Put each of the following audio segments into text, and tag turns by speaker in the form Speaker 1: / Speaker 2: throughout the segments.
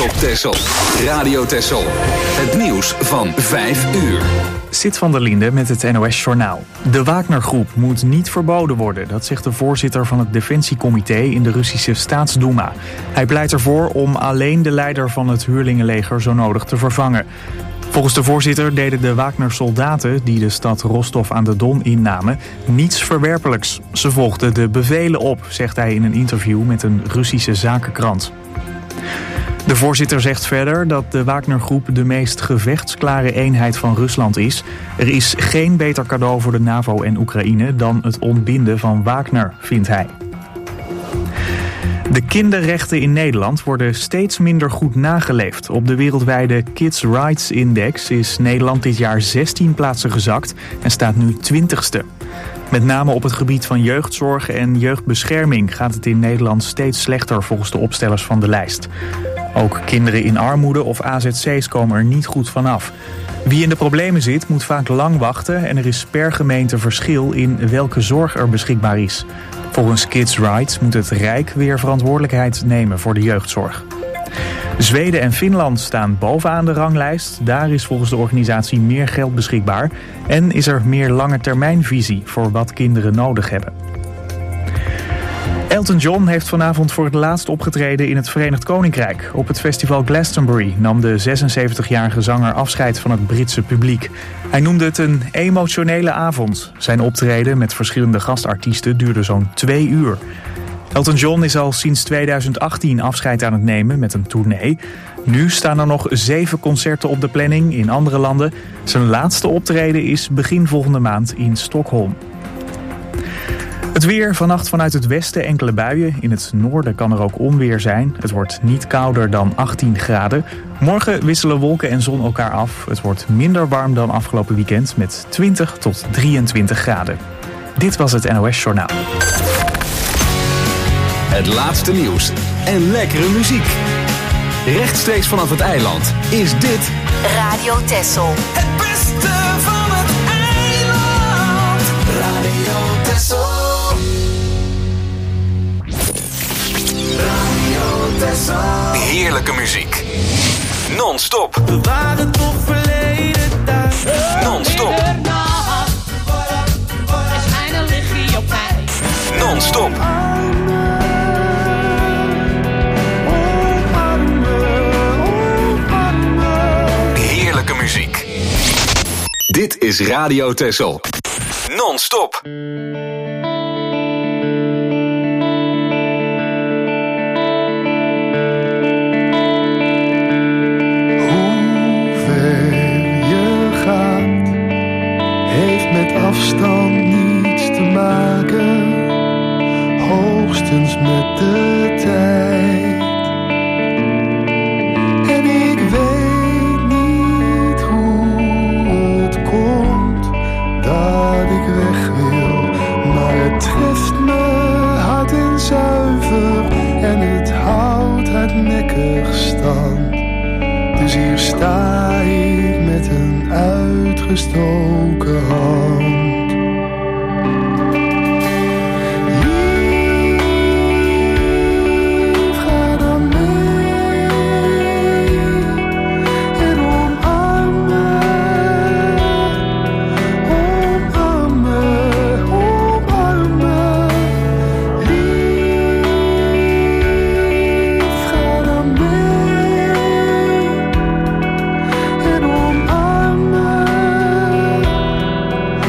Speaker 1: op Texel. Radio Texel. Het nieuws van 5 uur.
Speaker 2: Sit van der Linde met het NOS-journaal. De Wagner-groep moet niet verboden worden. Dat zegt de voorzitter van het Defensiecomité in de Russische Staatsduma. Hij pleit ervoor om alleen de leider van het huurlingenleger zo nodig te vervangen. Volgens de voorzitter deden de Wagner-soldaten die de stad Rostov aan de Don innamen niets verwerpelijks. Ze volgden de bevelen op, zegt hij in een interview met een Russische zakenkrant. De voorzitter zegt verder dat de Wagner-groep de meest gevechtsklare eenheid van Rusland is. Er is geen beter cadeau voor de NAVO en Oekraïne dan het ontbinden van Wagner, vindt hij. De kinderrechten in Nederland worden steeds minder goed nageleefd. Op de wereldwijde Kids Rights Index is Nederland dit jaar 16 plaatsen gezakt en staat nu 20ste. Met name op het gebied van jeugdzorg en jeugdbescherming gaat het in Nederland steeds slechter volgens de opstellers van de lijst. Ook kinderen in armoede of AZC's komen er niet goed vanaf. Wie in de problemen zit moet vaak lang wachten en er is per gemeente verschil in welke zorg er beschikbaar is. Volgens Kids Rights moet het Rijk weer verantwoordelijkheid nemen voor de jeugdzorg. Zweden en Finland staan bovenaan de ranglijst. Daar is volgens de organisatie meer geld beschikbaar en is er meer langetermijnvisie voor wat kinderen nodig hebben. Elton John heeft vanavond voor het laatst opgetreden in het Verenigd Koninkrijk. Op het festival Glastonbury nam de 76-jarige zanger afscheid van het Britse publiek. Hij noemde het een emotionele avond. Zijn optreden met verschillende gastartiesten duurde zo'n 2 uur. Elton John is al sinds 2018 afscheid aan het nemen met een tournee. Nu staan er nog 7 concerten op de planning in andere landen. Zijn laatste optreden is begin volgende maand in Stockholm. Het weer, vannacht vanuit het westen enkele buien. In het noorden kan er ook onweer zijn. Het wordt niet kouder dan 18 graden. Morgen wisselen wolken en zon elkaar af. Het wordt minder warm dan afgelopen weekend met 20 tot 23 graden. Dit was het NOS Journaal.
Speaker 1: Het laatste nieuws en lekkere muziek. Rechtstreeks vanaf het eiland is dit
Speaker 3: Radio Texel.
Speaker 4: Het beste van het eiland. Radio Texel. Radio Texel.
Speaker 1: heerlijke muziek. Non-stop.
Speaker 4: We waren toch verleden tijd.
Speaker 1: Non-stop.
Speaker 5: Schijnen lig je op mij.
Speaker 1: Non-stop. Heerlijke muziek. Dit is Radio Texel. Non-stop.
Speaker 6: Afstand niets te maken, hoogstens met de tijd. En ik weet niet hoe het komt dat ik weg wil, maar het treft me hard en zuiver en het houdt hardnekkig stand. Dus hier sta ik met een uitgestoken hand. Lief, ga dan mee en omarm me, omarm me, omarm me. Lief, ga dan mee en omarm me,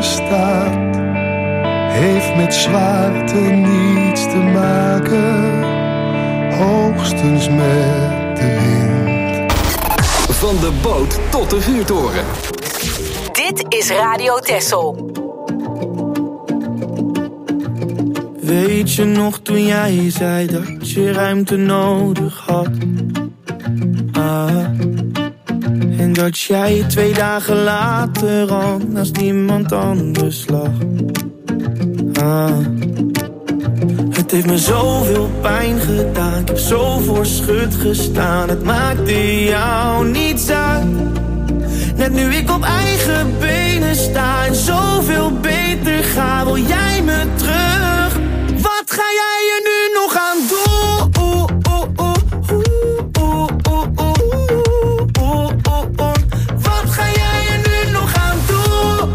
Speaker 6: bestaat, heeft met zwaarte niets te maken, hoogstens met de wind.
Speaker 1: Van de boot tot de vuurtoren.
Speaker 3: Dit is Radio Texel.
Speaker 4: Weet je nog toen jij zei dat je ruimte nodig had? En dat jij 2 dagen later al naast iemand anders lag. Het heeft me zoveel pijn gedaan, ik heb zo voor schut gestaan. Het maakte jou niets uit, net nu ik op eigen benen sta en zoveel beter ga, wil jij me terug. Wat ga jij er nu nog aan doen? Wat ga jij er nu nog aan doen?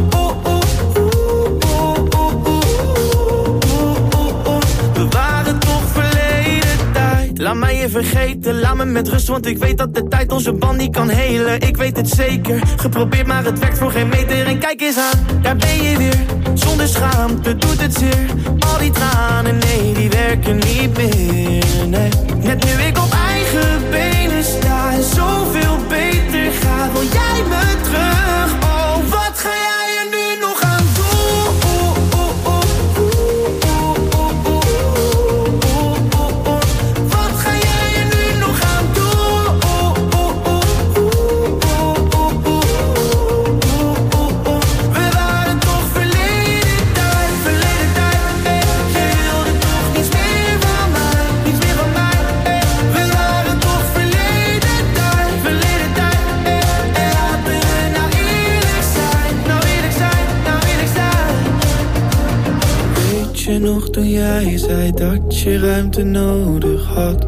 Speaker 4: We waren toch verleden tijd. Laat mij je vergeten, laat me met rust, want ik weet dat de tijd onze band niet kan helen. Ik weet het zeker, geprobeerd maar het werkt voor geen meter. En kijk eens aan, daar ben je weer, zonder schaamte doet het zeer. Al die tranen, nee, die werken niet meer, nee. Net nu ik op eigen benen sta en zoveel beter ga, wil jij me terug? Oh, wat ga jij er nu nog aan doen? Wat ga jij er nu nog aan doen? We waren toch verleden tijd, je wilde toch niets meer van mij, niets meer van mij. We waren toch verleden tijd, en laten we nou eerlijk zijn, nou eerlijk zijn, nou eerlijk zijn. Weet je nog toen jij zei dat je ruimte nodig had?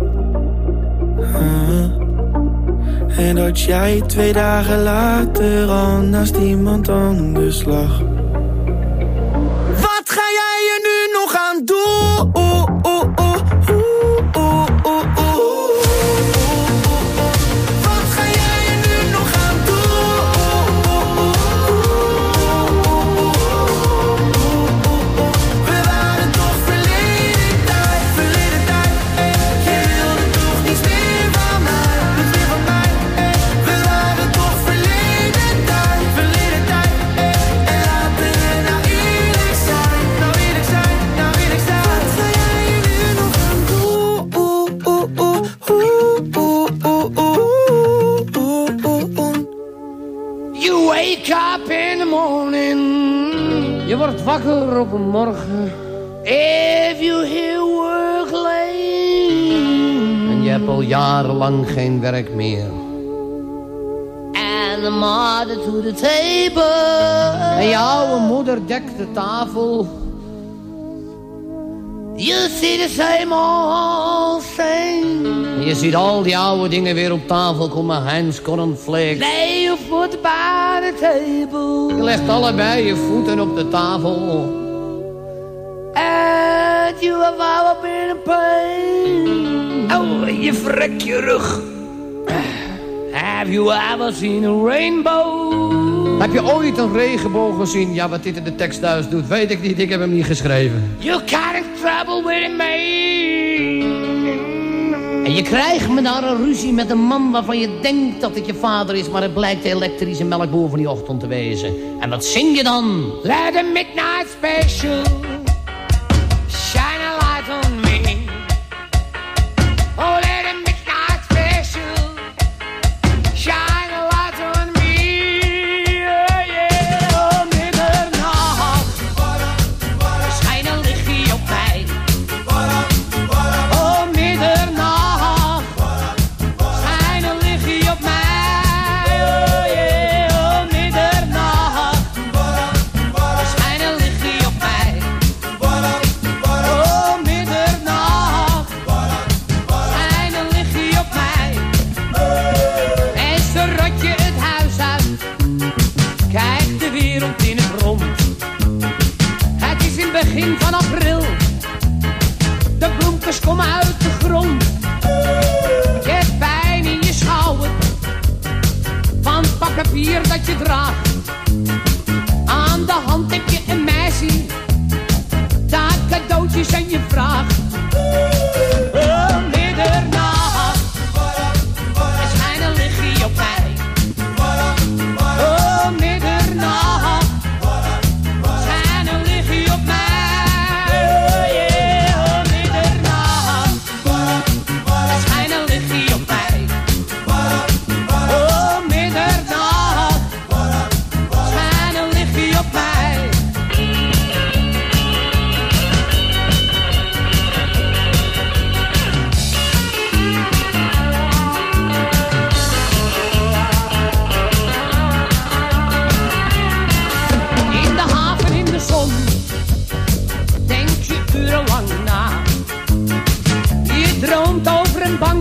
Speaker 4: En dat jij 2 dagen later al naast iemand anders lag. Wat ga jij er nu nog aan doen? Wat ga jij er nu nog aan doen? We waren toch verleden tijd, je wilde toch niets meer van mij, niets meer van mij. We waren toch verleden tijd, en laten we nou eerlijk zijn, nou eerlijk zijn, nou eerlijk zijn. Wat ga jij er nu nog aan doen?
Speaker 5: You wake up in the morning. Je wordt wakker op een morgen. If you hear work late. En je hebt al jarenlang geen werk meer. And the mother to the table. En je oude moeder dekt de tafel. You see the same old thing. En je ziet al die oude dingen weer op tafel komen. Heinz cornflakes. Lay your foot by the table. Je legt allebei je voeten op de tafel. And you have ever been in pain. Oh, je vrekt je rug. Have you ever seen a rainbow? Heb je ooit een regenboog gezien? Ja, wat dit in de tekst thuis doet, weet ik niet. Ik heb hem niet geschreven. You got in trouble with me. En je krijgt me daar een ruzie met een man waarvan je denkt dat het je vader is, maar het blijkt de elektrische melkboer van die ochtend te wezen. En wat zing je dan? Let the midnight special shine a light on me. Oh, let the midnight special shine a light on me. Oh, yeah. Oh, middernacht schijn een lichtje op mij. Oh, middernacht schijn een lichtje op mij. Oh, yeah. Oh, middernacht schijn een lichtje op mij.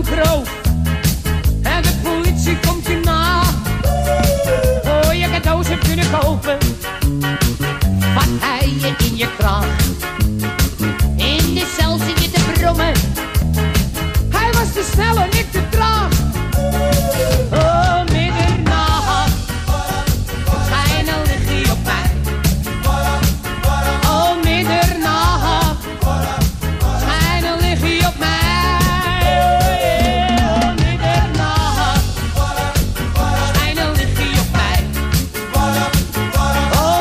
Speaker 5: groot. En de politie komt je na. Voor je cadeaus hebt kunnen kopen. Wat hij je in je kraag. In de cel zit je te brommen. Hij was te snel en ik te traag. Oh, middernacht. Schijn een lichtje op mij. Oh, middernacht. Schijn een lichtje op mij. Oh, middernacht. Schijn een lichtje op mij. Oh,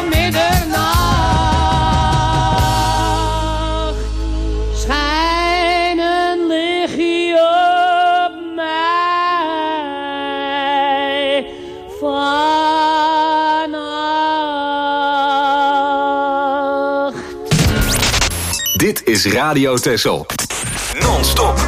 Speaker 5: middernacht. Schijn een lichtje op mij. Vannacht.
Speaker 1: Dit is Radio Texel. Non-stop.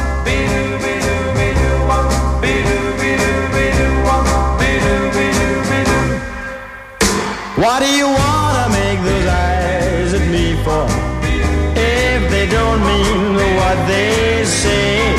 Speaker 7: What do you wanna make those eyes at me for? If they don't mean what they say.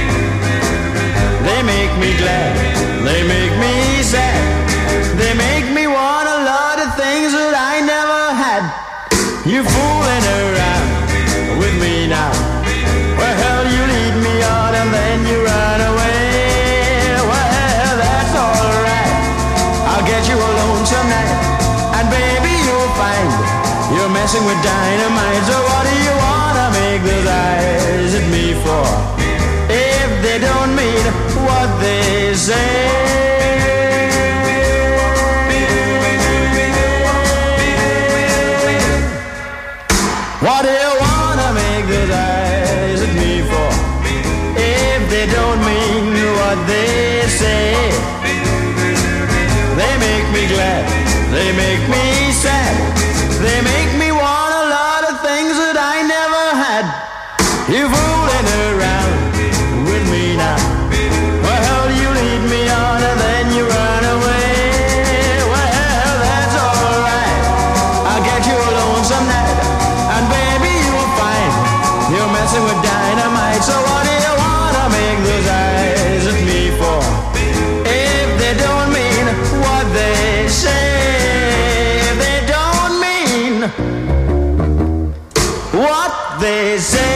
Speaker 7: They make me glad, they make me sad. They make me want a lot of things that I never had. You fooling around with me now. Well, hell, you lead me on and then you run away. Well, that's alright. I'll get you alone tonight. And baby, you'll find you're messing with dynamite. So what do you wanna make those eyes at me for? If they don't mean what they say. What do you wanna make those eyes at me for? If they don't mean what they say. They make me glad, they make me sad. They make me want a lot of things that I never had. You fooling around with me now. Well, you lead me on and then you run away. Well, that's alright. I'll get you alone some night. And baby, you'll find you're messing with dynamite. So what do you wanna make those eyes at me for? If they don't mean what they say. They don't mean what they say.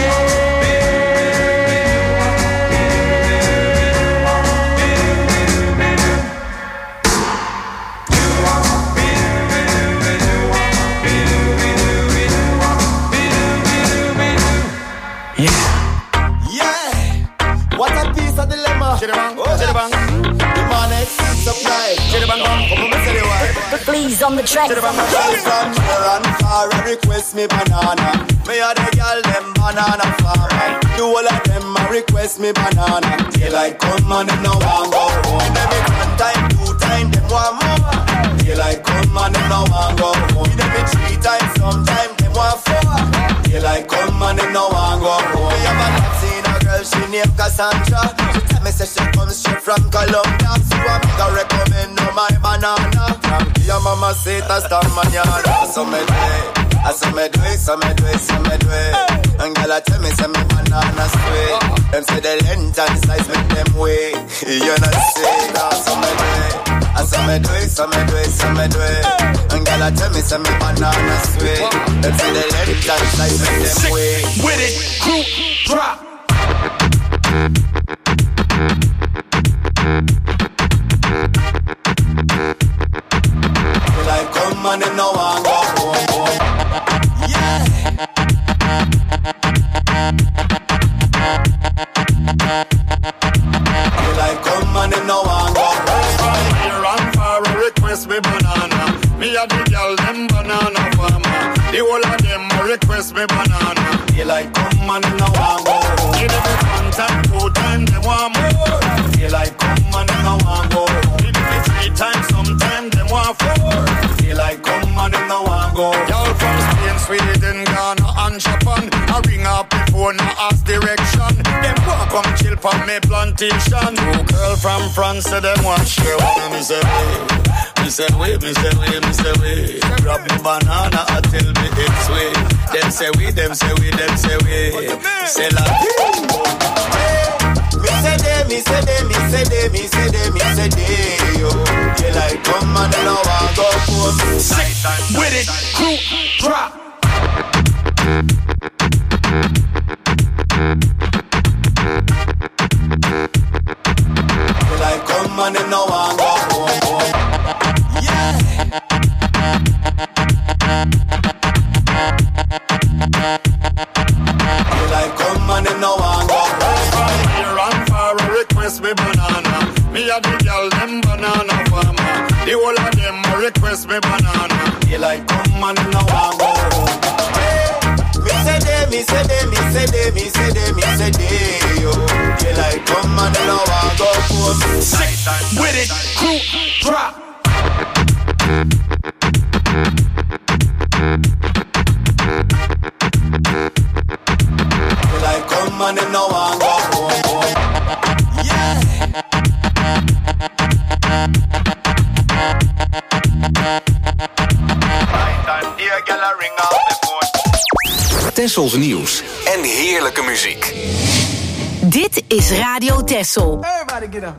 Speaker 8: What a piece of dilemma. Chidabang, chidabang. The man is supply. Chidabang, come on, say the word.
Speaker 3: Please on the track.
Speaker 8: From near and far, request me banana. Me a the girl them banana farmer. Do all of them a request me banana. Daylight come and them no want go home. Every one time, 2 times, them want more. Daylight come and them no want go home. Every 3 times, sometime them want 4. Daylight come and them no want go home. Me have a seen a girl, she named Cassandra. She tell me say she comes straight from Colombia. So I'm gonna recommend her my banana. From your mama say that's the manana. So me do it, so me do it, so me do it, so me do it. And girl tell me say me banana sweet. Them say the length and size make them wait. You know say that, so me do it, so me do it, so me do it, so me do it. And girl tell me say me banana sweet. Them say the length and size make them wait.
Speaker 4: With it, crew, drop.
Speaker 8: Like come and them no want go home. Yeah. Like come and them no want go home.
Speaker 9: Here and far request me banana. Me a the girl them banana farmer. The whole of them request me banana.
Speaker 8: They like come and them no want go home.
Speaker 9: Give them 1 time, 2 time, they want more.
Speaker 8: They like come and them no want go home.
Speaker 9: Give them 3 times, sometime they want 4.
Speaker 8: They like come and them no want go home.
Speaker 9: Y'all from Spain, Sweden, Ghana and Japan. I ring up the phone, I ask direction. Them want come chill for me plantation. 2 girl from France, say them want share one. Me say wait, me say wait.
Speaker 8: Grab me banana until me it's sweet. Them say we. Say la. Me say them, me say they, me say they, me say they, me say they, yo. You like come and then I want go home.
Speaker 4: Sick with it, crew drop.
Speaker 8: You like come and then I want go home. Yeah. You like come and then I want go home.
Speaker 9: Run for a request me banana. Me a the girl them banana farmer. The whole of them a request me banana.
Speaker 8: You like come and then I want go home. Me say they, me say they, me say they, me say they, me say they, yo. You like come and then I want go home.
Speaker 4: Sick with it, crew drop.
Speaker 8: You like come and then I want go home. Yeah.
Speaker 1: Tessels nieuws en heerlijke muziek.
Speaker 3: Dit is Radio Tessel.
Speaker 4: Everybody get up.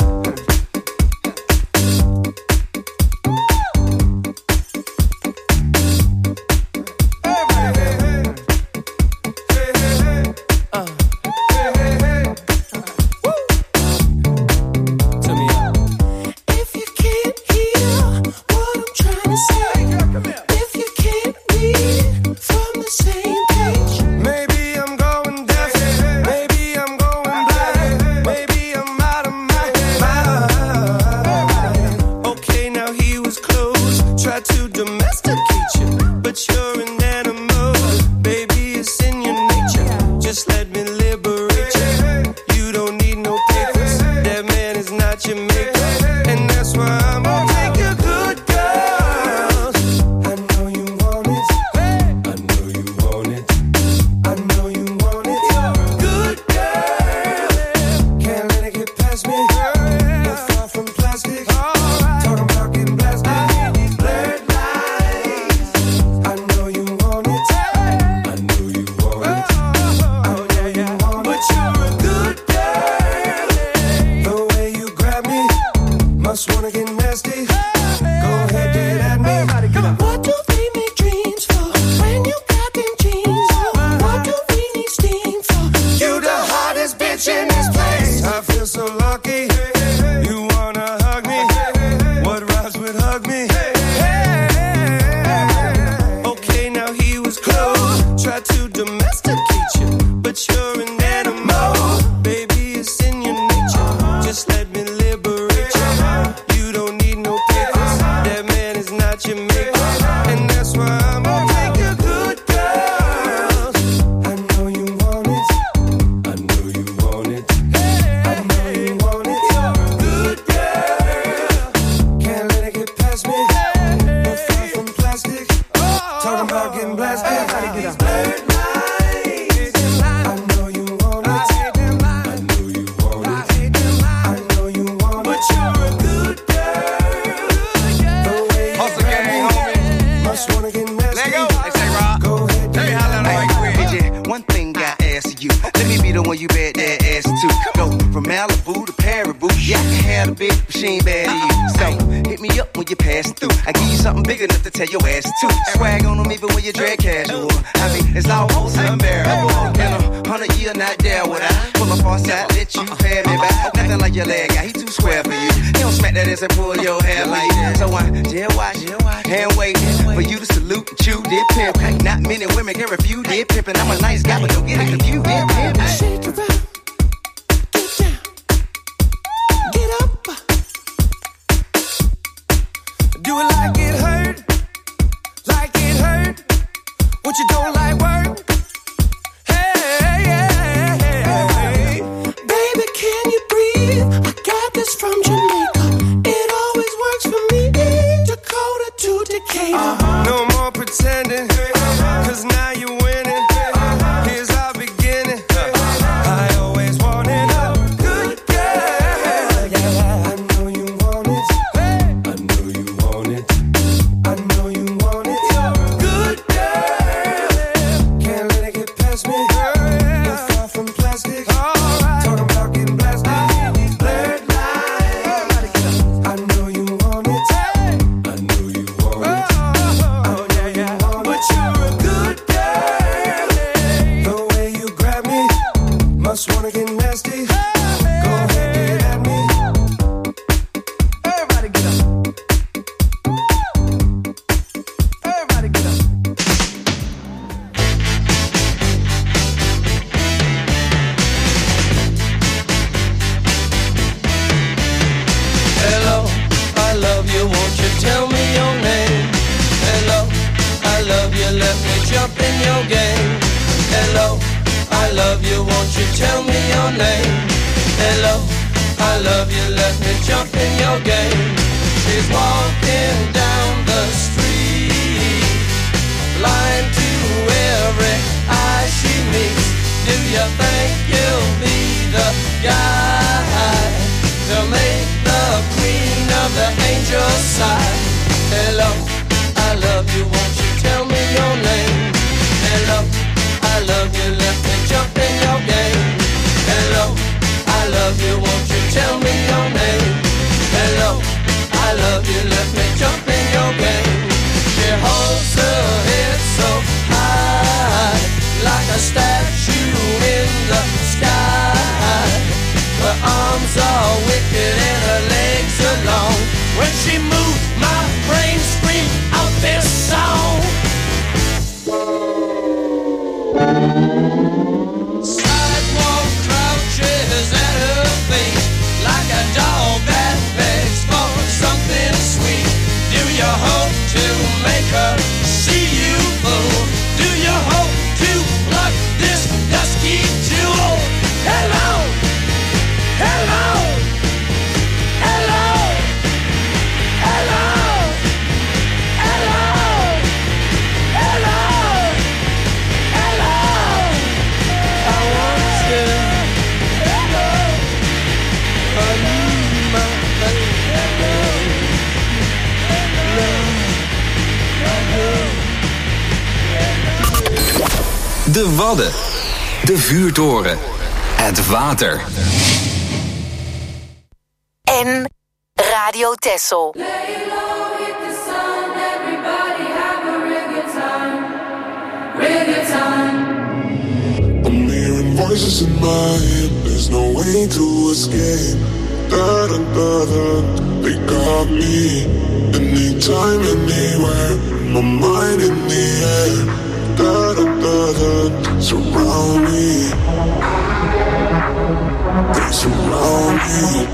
Speaker 10: jump in your game. Hello, I love you, won't you tell me your name? Hello, I love you, let me jump in your game. She's walking down the street, blind to every eye she meets. Do you think you'll be the guy to make the queen of the angels sigh? Hello, I love you, won't you tell me your name? Hello, I love you, let me jump in your game. Hello, I love you, won't you tell me your name? Hello, I love you, let me jump in your game. She holds her head so high, like a statue in the sky. Her arms are wicked and her legs are long. When she moves, my brain screams out this song. Sidewalk crouches at her feet, like a dog that begs for something sweet. Do you hope to make her see you, fool? Do you hope to pluck this dusky jewel? Hello, hello, hello, hello, hello, hello, hello. I want you, hello, I need my baby,
Speaker 1: De Wadden. De vuurtoren. Het water.
Speaker 3: En Radio Texel.
Speaker 6: I'm hearing voices in my head, there's no way to escape. Da-da-da-da, they got me. Anytime, anywhere, my mind in the air. Da-da-da-da, surround me. They surround me.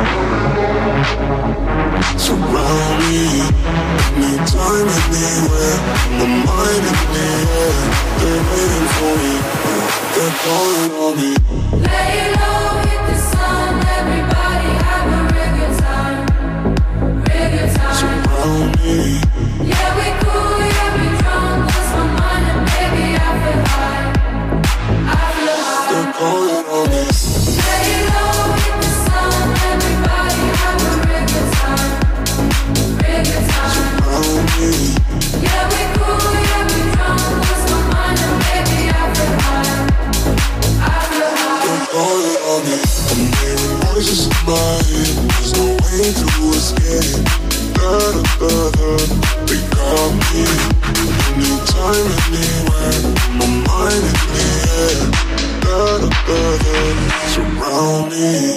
Speaker 6: Surround me. Anytime, anywhere, my mind in the air. They're waiting for me, they're calling on me.
Speaker 11: Lay low, hit the sun, everybody have a real good time. Real good time.
Speaker 6: Surround me.
Speaker 11: Yeah, we cool, yeah, we drunk, lost my mind and baby I feel high. I feel high.
Speaker 6: They're calling on me.
Speaker 11: Lay low, hit the sun, everybody have a real good time. Real good time.
Speaker 6: Surround me.
Speaker 11: Yeah, we cool, yeah, we drunk, lost my mind and baby I feel high. I feel high.
Speaker 6: They're calling on me. I'm hearing voices in my head, there's no way to escape. Da-da-da-da, they got me. Anytime, anywhere, my mind in the air. Da-da-da-da, surround me.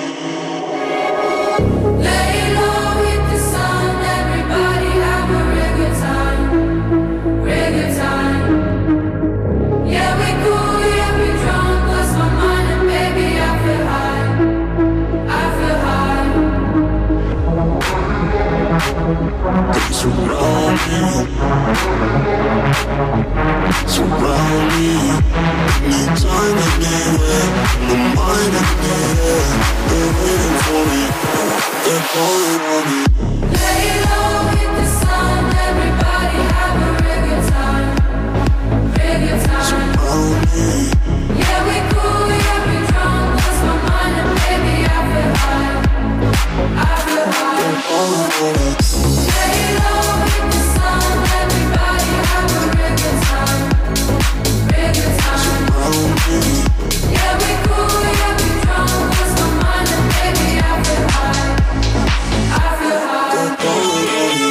Speaker 11: Lay low, hit the sun, everybody have a real good time. Real good time. Yeah, we cool, yeah, we drunk, lost my mind and baby I feel high. I feel high.
Speaker 6: They surround me. Surround me. Anytime, anywhere, my mind in the air. They're waiting for me, they're calling on me.
Speaker 11: Lay low, hit the sun, everybody have a real good time. Real good time.
Speaker 6: Surround me.
Speaker 11: Yeah, we cool, yeah, we drunk, lost my mind and baby I feel high. I feel high.
Speaker 6: They're calling on me.
Speaker 11: Lay low, hit the sun, everybody have a real good time. Real good time.
Speaker 6: Surround me.
Speaker 11: Yeah, we cool, yeah, we drunk, lost my mind and baby I feel high. I feel high.
Speaker 6: They're calling on me.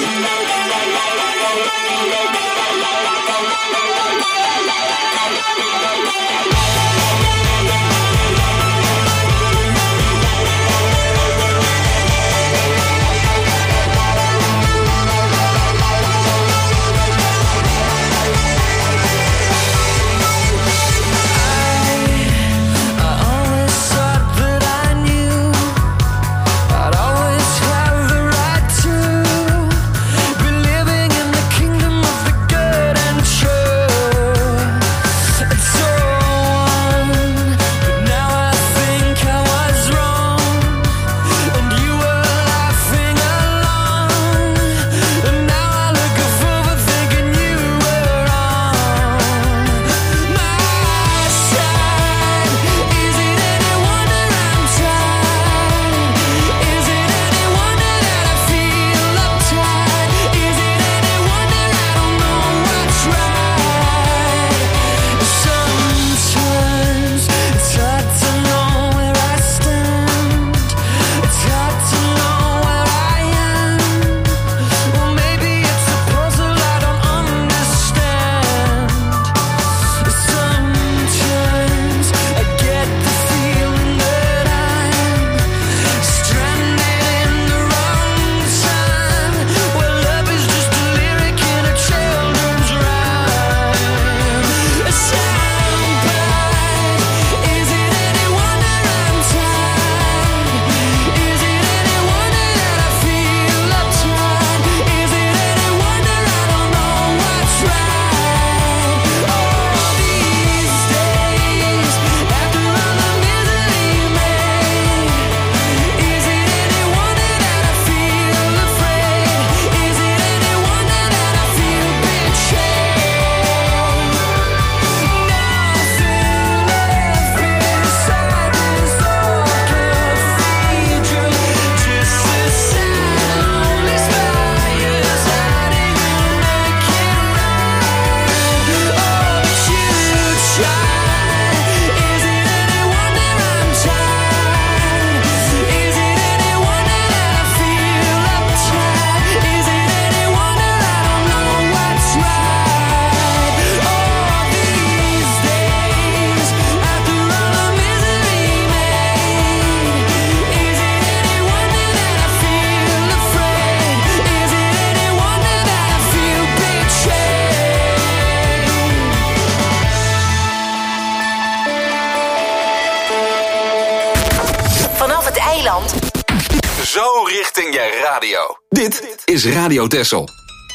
Speaker 3: Eiland.
Speaker 1: Zo richting je radio. Dit is Radio Texel.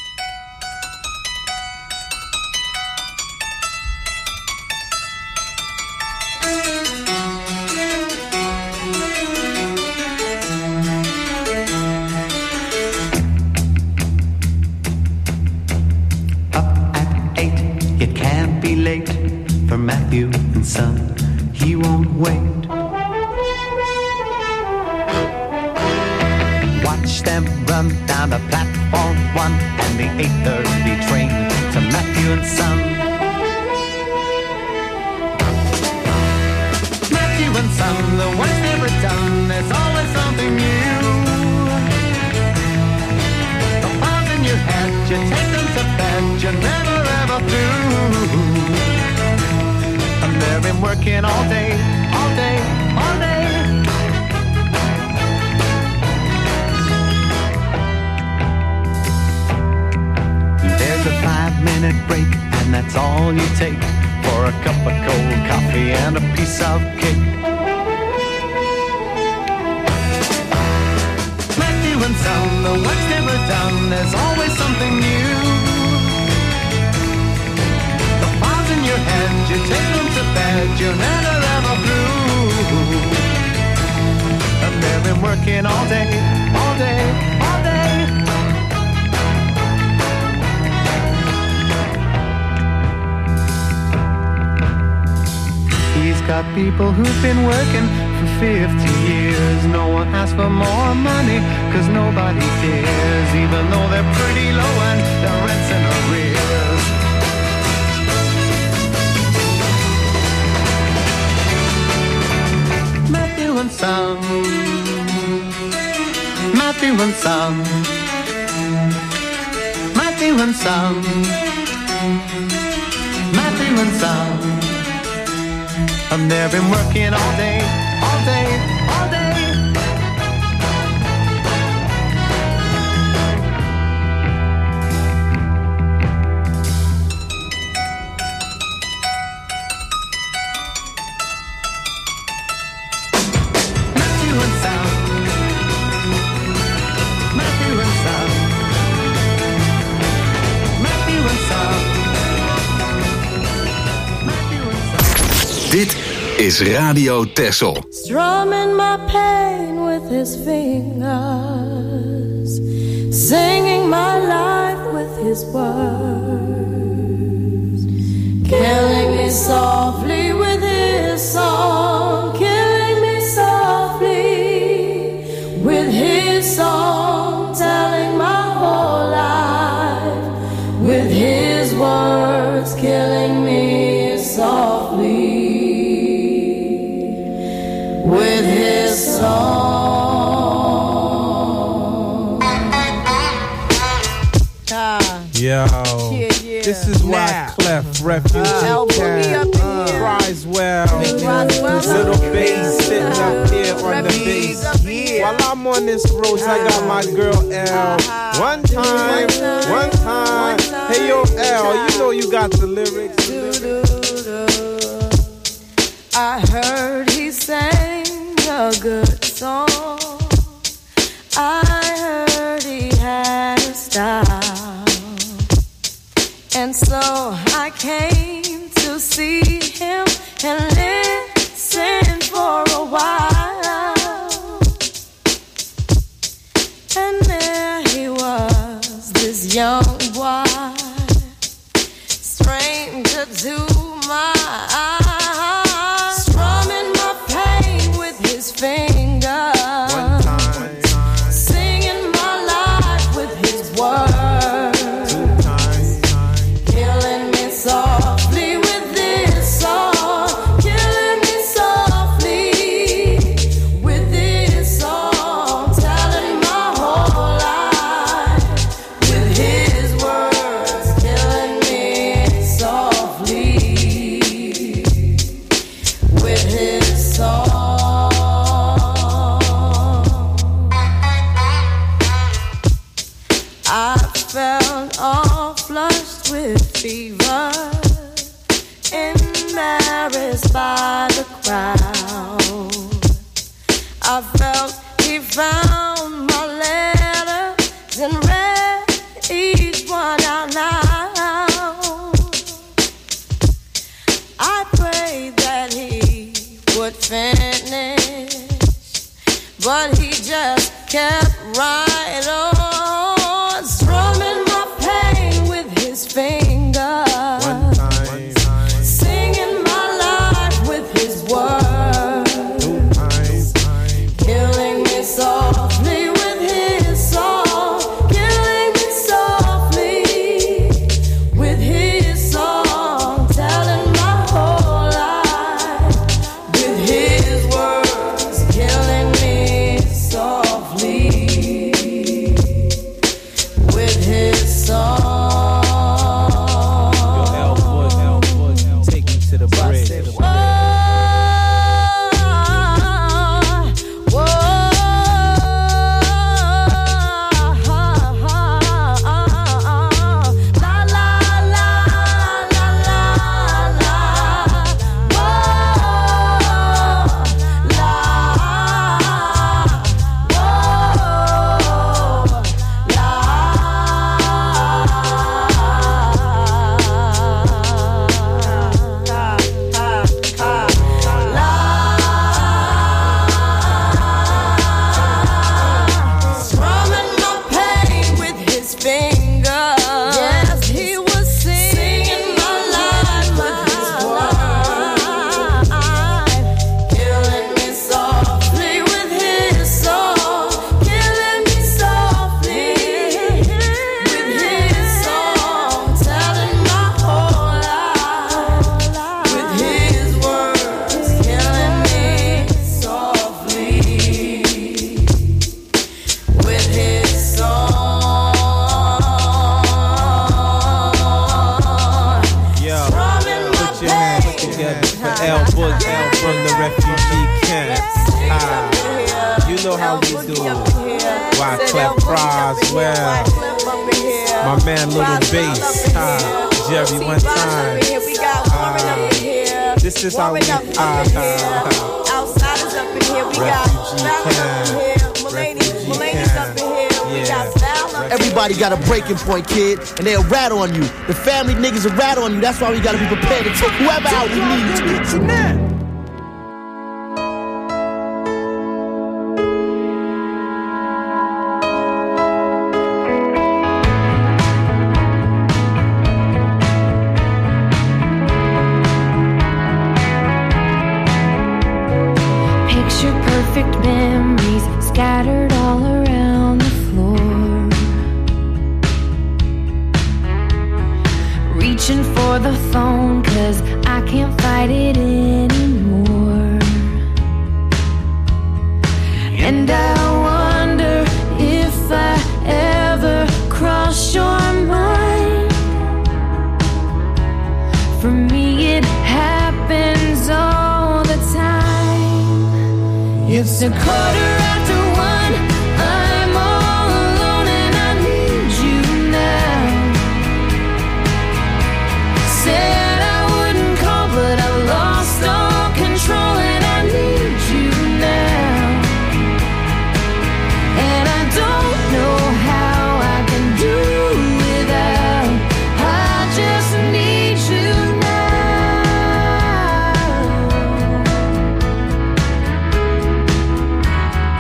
Speaker 12: For Matthew and Son, he won't wait. Watch them run down the platform 1 and the 8:30 train to Matthew and Son. Matthew and Son, the work's never done, there's always something new. The files in your head, you take them to bed, you're never ever through. They've been working all day, all day, all day. There's a 5-minute break, and that's all you take for a cup of cold coffee and a piece of cake. Matthew and Son, the work's never done, there's always something new. In your head, you take them to bed, you're never ever through. And they've been working all day, all day, all day. He's got people who've been working for 50 years. No one asks for more money, 'cause nobody cares, even though they're pretty low and their rent's in arrears. Matthew and Son, Matthew and Son, Matthew and Son, Matthew and Son. And they've been working all day, all day, all day.
Speaker 1: Dit is Radio Texel.
Speaker 11: Strumming my pain with his fingers, singing my life with his words, killing me softly with his song, killing me softly with his song, telling my whole life with his words, killing me softly with his song.
Speaker 13: Yo, this is why Clef Refugee cries well. Little bass sitting up here on the bass. While I'm on this road, I got my girl L. One time. Hey yo L, you know you got the lyrics.
Speaker 11: I heard he sang a good song. I heard he had a style. And so I came to see him and listen for a while. And there he was, this young boy, stranger to my eyes, strumming my pain with his fingers, singing my life with his words, killing me softly with this song, killing me softly with this song, telling my whole life with his words, killing me softly with his song. I felt all flushed with fever, embarrassed by the crowd. I felt
Speaker 14: found my letters and read each one out loud. I prayed that he would finish, but he just kept right on, strumming my pain with his fingers. One time, singing my life with his words. Two times, killing me softly with his song. Killing me softly with his song. Telling my whole life with his words. Killing me softly with his song.
Speaker 13: Take me to the bridge.
Speaker 14: Strumming my pain with his fingers. Yes, he was singing my life with his words. Killing me softly with his song. Killing me softly with his song. Telling my whole life with his words. Killing me softly with his song.
Speaker 13: Yo, put your hands together for El Boog from the refugee camp. You know how we do. Wyclef Croswell, my man Little Bass, Jerry one time. This is how we
Speaker 14: Outsiders up in here, we got Mulaney's up in here, we got Val up in here.
Speaker 15: Everybody got a breaking point, kid, and they'll rat on you. The family niggas will rat on you. That's why we gotta be prepared to take whoever out we need to.
Speaker 11: Picture perfect memories scattered all around the floor. Reaching for the phone 'cause I can't fight it anymore. And I wonder if I ever crossed your mind. For me it happens all the time. It's a 1:15. I'm all alone and I need you now. Said I wouldn't call, but I've lost all control and I need you now. And I don't know how I can do without. I just need you now.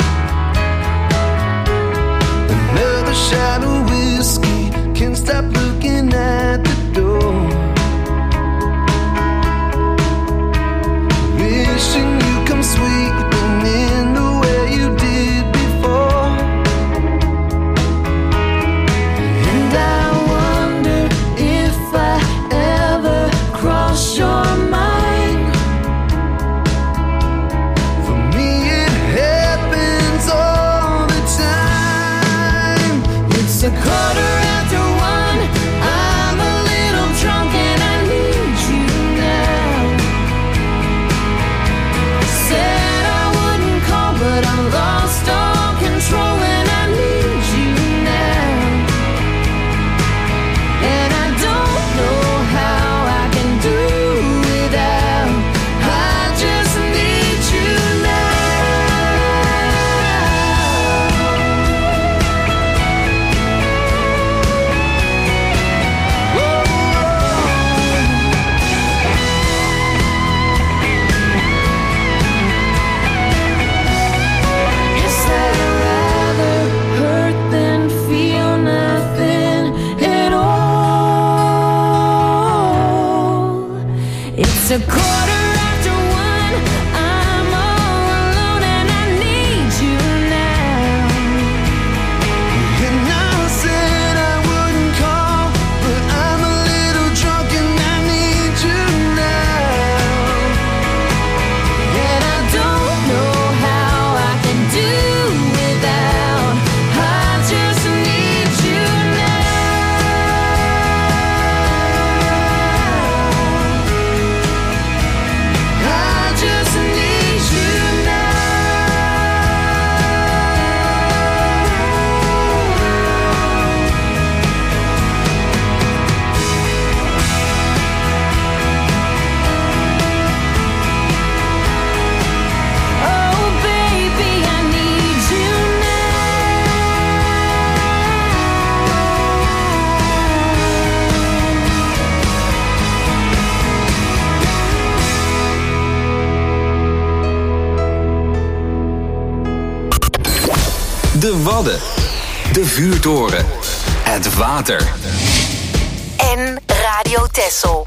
Speaker 11: It's 1:15. I'm all alone and I need you now.
Speaker 6: And I said I wouldn't call, but I'm a little drunk and I need you now.
Speaker 11: And I don't know how I can do without. I just need you I just need you Oh, baby, I need you
Speaker 1: De Wadden. De Vuurtoren. Het water.
Speaker 3: En Radio Texel.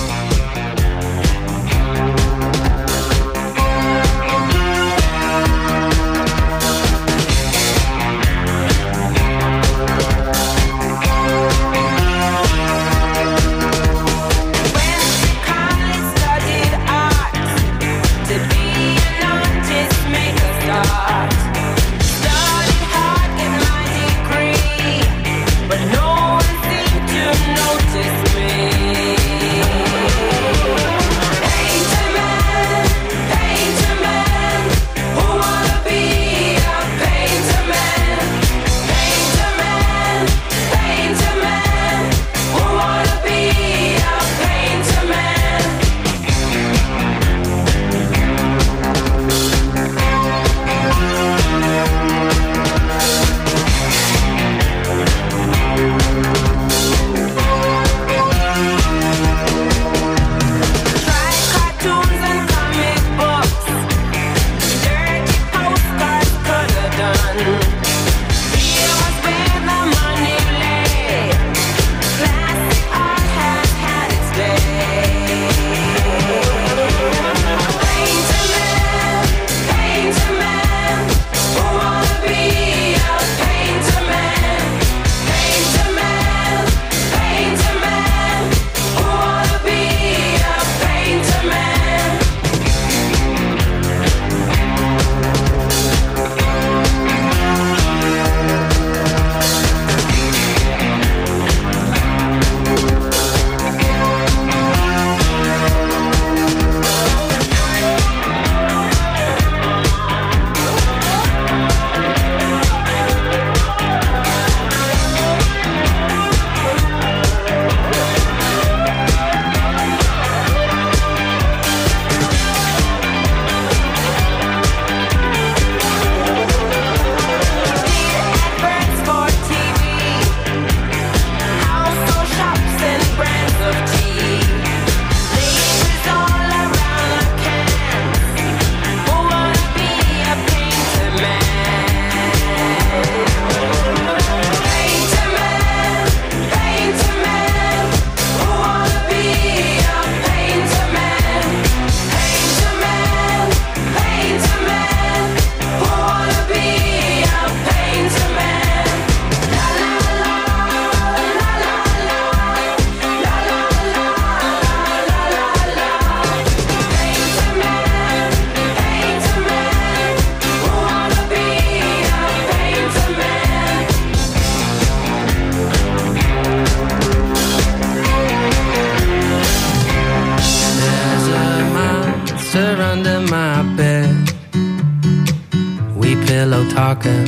Speaker 10: talking.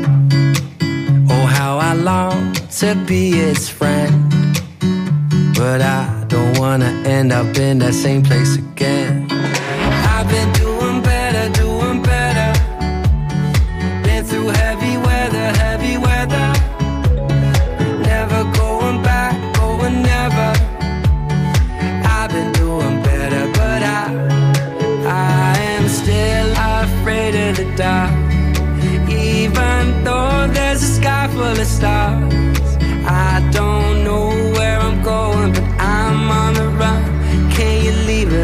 Speaker 10: Oh, how I long to be his friend, but I don't wanna end up in that same place again. I've been doing better, been through heavy weather, never going back, never. I've been doing better, but I am still afraid of the dark. Even though there's a sky full of stars, I don't know where I'm going, but I'm on the run. Can you leave it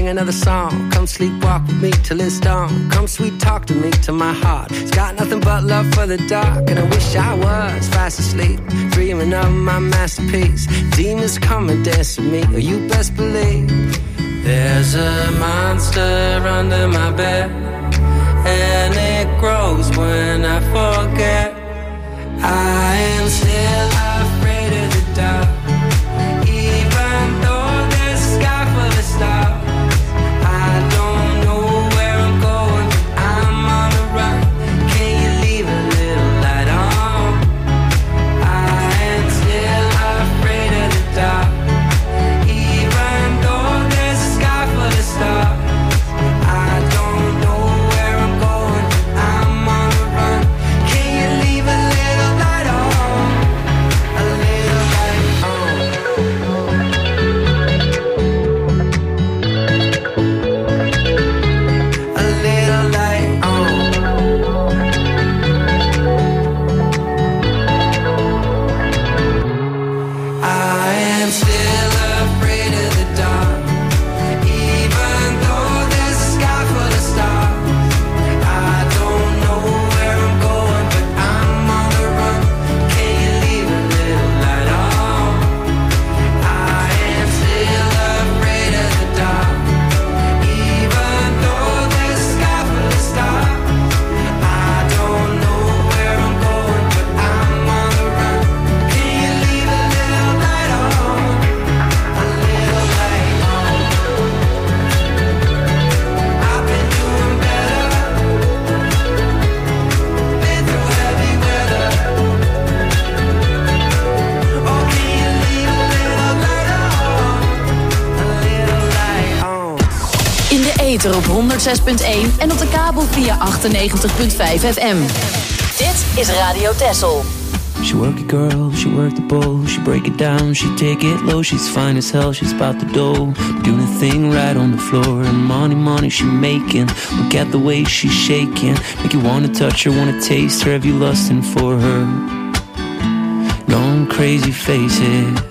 Speaker 10: another song. Come sleepwalk with me till it's dawn. Come sweet talk to me till my heart. It's got nothing but love for the dark. And I wish I was fast asleep, dreaming of my masterpiece. Demons come and dance with me, or you best believe. There's a monster under my bed, and it grows when I forget. I am still afraid of the dark, even though there's a sky full of stars. I don't know where I'm going, but I'm on the run. Can you leave a little light on? I am still afraid of the dark, even though there's a sky full of stars. I don't know where I'm going, but I'm on the run. Can you leave a little light on? A little light on. A little light on. I am still afraid of the dark, even though there's a sky full of stars. I don't know where I'm going, but I'm on the run. Can you leave a little light on? I am still afraid of the dark, even though there's a sky full of stars. I don't know where I'm going, but I'm on the run. Can you leave a little light on? A little light on. I've been doing better, been through heavy weather. Oh, can you leave a little light on? A little light on.
Speaker 16: In de ether op 106.1 en op de kabel via 98.5 FM. Dit is Radio Texel.
Speaker 17: She work it girl, she work the bowl, she break it down, she take it low, she's fine as hell, she's about the dough, doing a thing right on the floor, and money she making, look at the way she's shaking, make you wanna touch her, wanna taste her, have you lusting for her, gone crazy, face it.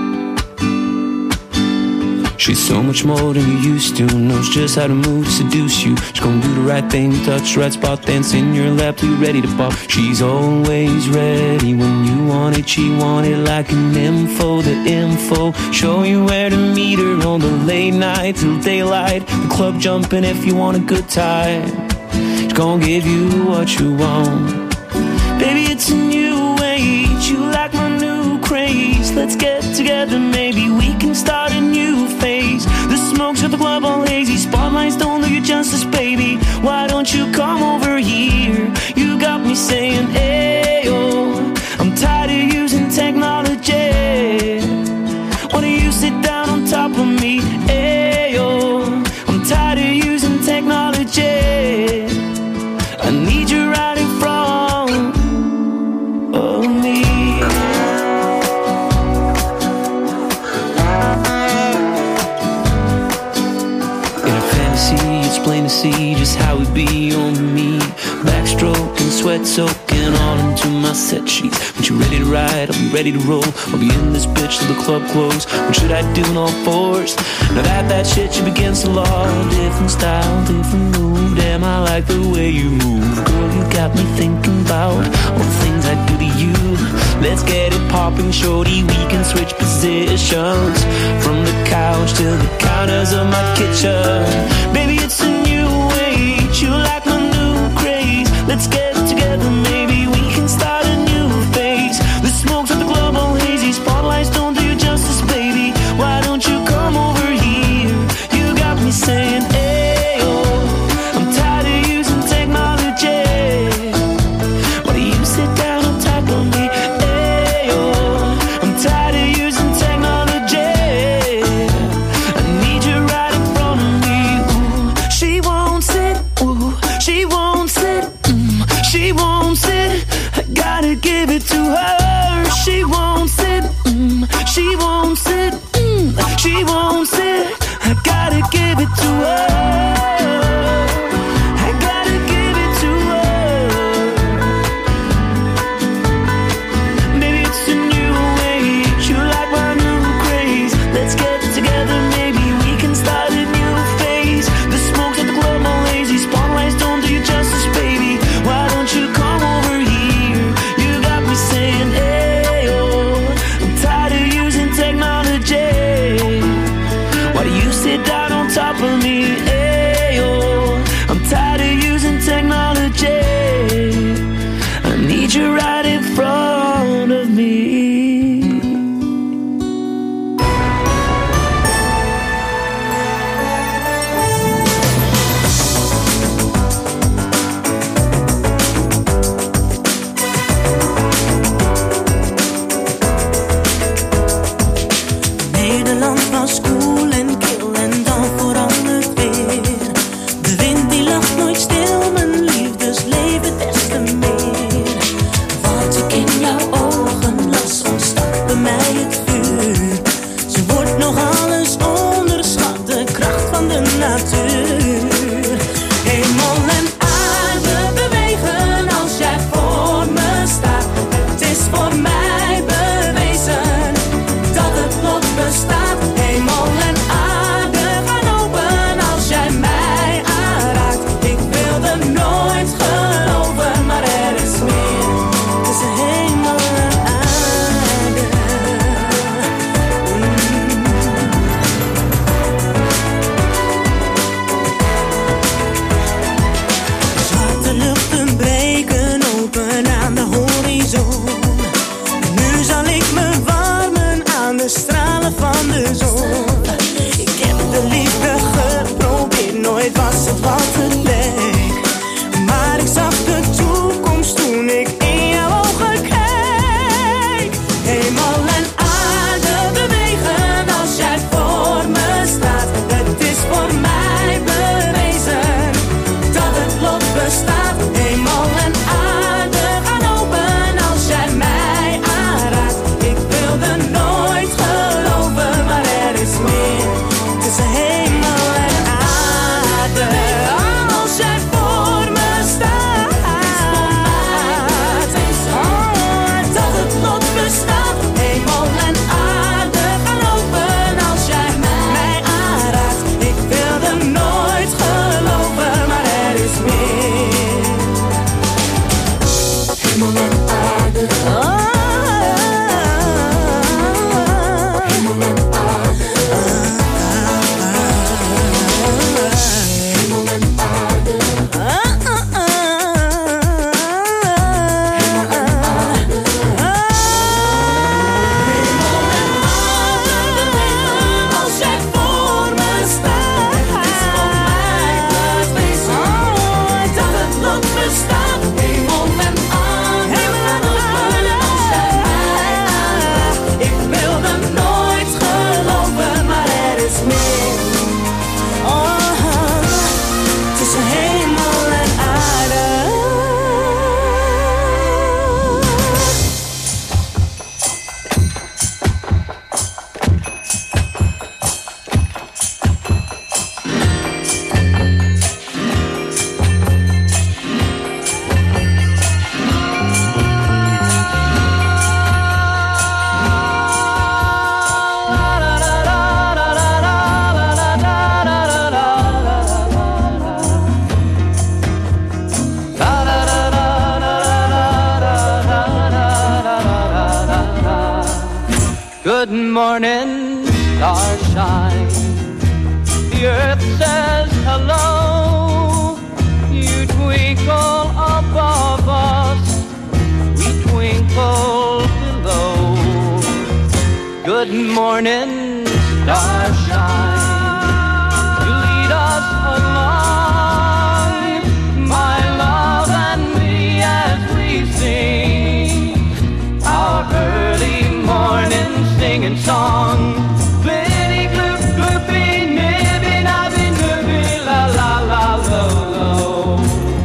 Speaker 17: She's so much more than you used to, knows just how to move to seduce you. She's gonna do the right thing, touch the right spot, dance in your lap till you're ready to pop. She's always ready when you want it, she want it like an info, the info. Show you where to meet her on the late night till daylight. The club jumping if you want a good time. She's gonna give you what you want. Baby, it's a new age, you like my new craze. Let's get together, maybe we can start a new phase. The smokes at the club all hazy, spotlights don't do you justice, baby. Why don't you come over here? You got me saying, ayo, I'm tired of using technology. Why don't you sit down on top of me? Ayo, I'm tired of using technology. I need you right in front of me. In a fantasy, it's plain to see just how it be on me. Backstroke and sweat soaking all into my set sheets. When you're ready to ride, I'll be ready to roll. I'll be in this bitch till the club close. What should I do in all fours? Now that shit you against the law. Different style, different move. Damn, I like the way you move. Girl, you got me thinking about all the things I do to you. Let's get it popping, shorty. We can switch positions from the couch to the counters of my kitchen. Baby, it's a new age. You like my new craze. Let's get together, maybe we can start a new phase. The smokes at the club all hazy, spotlights don't do you justice, baby. Why don't you come over here? You got me saying, ayo, I'm tired of using technology. Why do you sit down on top of me? Ayo, I'm tired of using technology. I need you right in front of me. Ooh, she won't sit. Ooh, she won't sit. She won't sit. I gotta give it to her. She won't sit. She won't sit. She won't sit. I gotta give it to her. I gotta give it to her. Maybe it's a new age. You like my new craze. Let's get together. Maybe we can start a new phase.
Speaker 18: mij het vuur. Ze wordt nog alles onderschat, de kracht van de natuur. Hemel en aarde bewegen als jij voor me staat. Het is voor mij bewezen dat het lot bestaat. Hemel en aarde gaan open als jij mij aanraakt. Ik wilde nooit geloven, maar er is meer tussen hemel en aarde. Zwarte luchten breken open aan de horizon. Nu zal ik me warmen aan de stralen van de zon. Ik heb de liefde geprobeerd, nooit was het wat het leek. Maar ik zag de toekomst toen ik in jouw ogen keek. Hemel en aarde bewegen als jij voor me staat. Het is voor mij bewezen dat het lot bestaat. Hemel en aarde gaan open als jij mij aanraakt. Ik wilde nooit geloven, maar er is meer tussen hemel en aarde. Als jij voor me staat, dat het lot bestaat. Hemel en aarde gaan open als jij mij aanraakt. Ik wilde nooit geloven, maar er is meer. Hemel en aarde. Hemel en aarde. Hemel en aarde. Als jij voor me staat, het is voor mij bewezen dat het lot bestaat. Hemel en aarde gaan open als jij mij aanraakt. Ik wilde nooit geloven, maar er is meer. Tussen hemel en aarde.
Speaker 10: Good morning, starshine. The earth says hello. You twinkle above us, we twinkle below. Good morning, starshine. You lead us along, my love and me, as we sing our early morning singing song. Blitty gloop gloopy nibby nabby nibby la la la lo lo.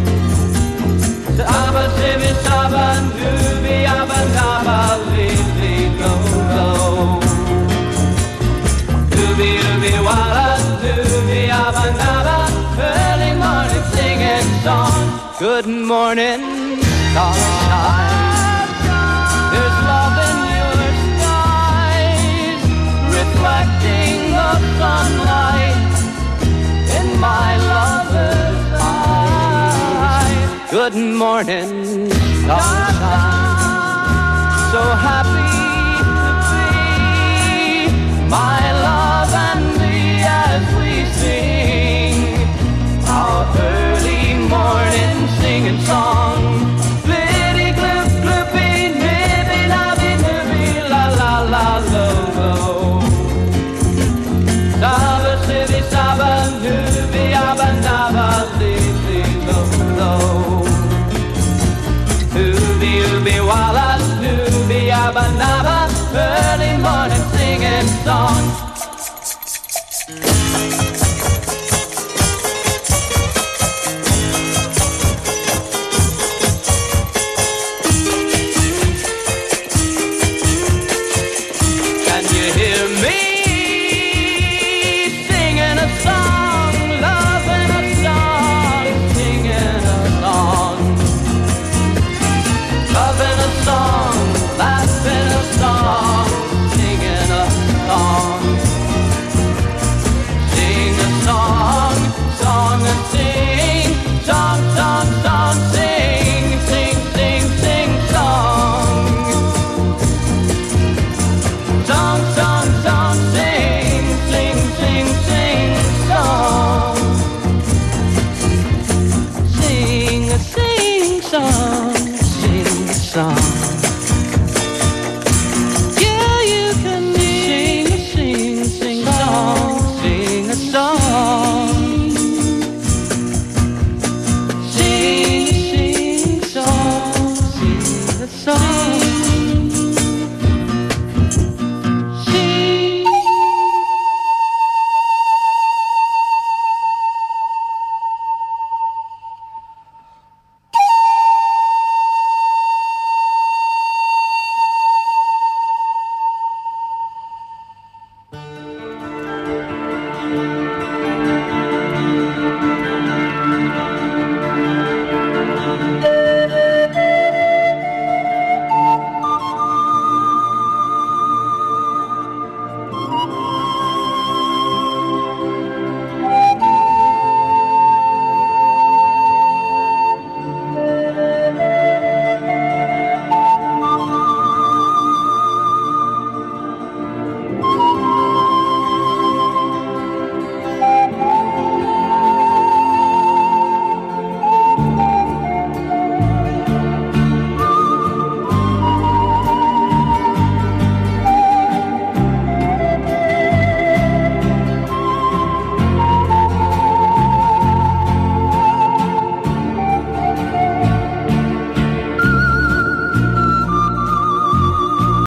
Speaker 10: Saba sibby saba nubby abba nabba li lo lo. Dooby dooby walla dooby abba nabba. Early morning singing song. Good morning, starshine. There's love in your skies, reflecting the sunlight in my lover's eyes. Good morning, sunshine. So happy to be my love and me as we sing our early morning singing song. Blitty gloop gloopy nibby nabby nibby la la la lo lo. Saba sibby saba nubby abba nabba li lo lo. Ooby ooby walla nubby abba nabba. Early morning singing song.
Speaker 19: star.